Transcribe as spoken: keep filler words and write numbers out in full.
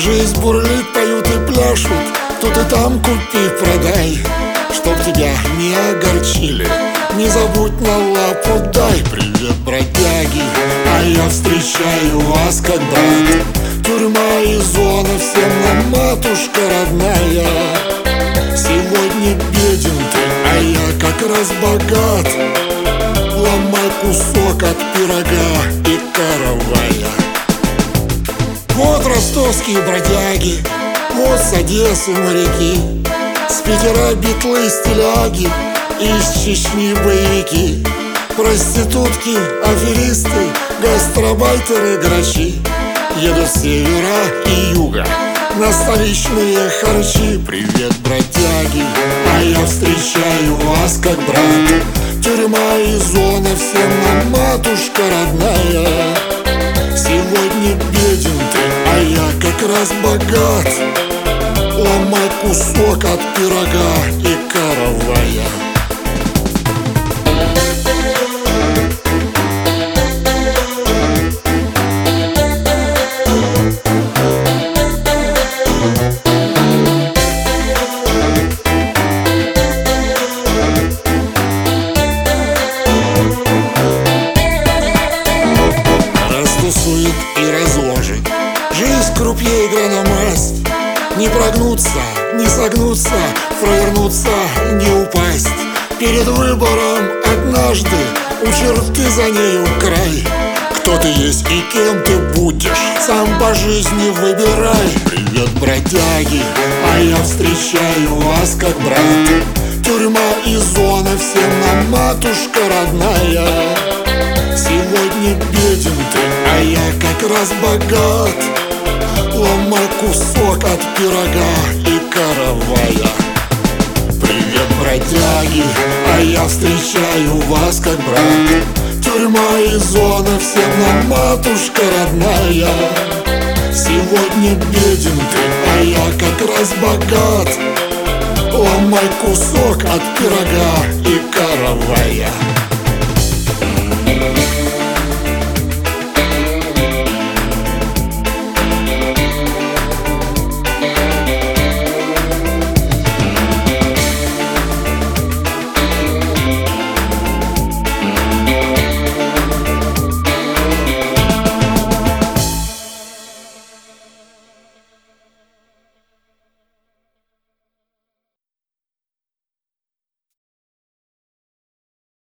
Жизнь бурлит, поют и пляшут, тут и там купи, продай. Чтоб тебя не огорчили, не забудь на лапу дай. Привет, бродяги, а я встречаю вас как брат. Тюрьма и зона всем нам матушка родная. Сегодня беден ты, а я как раз богат. Ломай кусок от пирога и каравая. Вот ростовские бродяги, вот с Одессы моряки, с Питера битлы, стиляги, из Чечни боевики, проститутки, аферисты, гастробайтеры, грачи едут с севера и юга на столичные харчи. Привет, бродяги, а я встречаю вас как брат. Тюрьма и зона всем нам матушка родная. Сегодня беден ты, а я как раз богат. Ломай кусок от пирога и каравая. Растусует и разложит жизнь крупье, игра на масть. Не прогнуться, не согнуться, провернуться, не упасть. Перед выбором однажды у черты за нею край. Кто ты есть и кем ты будешь, сам по жизни выбирай. Привет, бродяги, а я встречаю вас как брат. Тюрьма и зона всем нам матушка родная. Сегодня беден ты, а я как раз богат. Ломай кусок от пирога и каравая. Привет, бродяги, а я встречаю вас как брат. Тюрьма и зона всем нам матушка родная. Сегодня беден ты, а я как раз богат. Ломай кусок от пирога и каравая.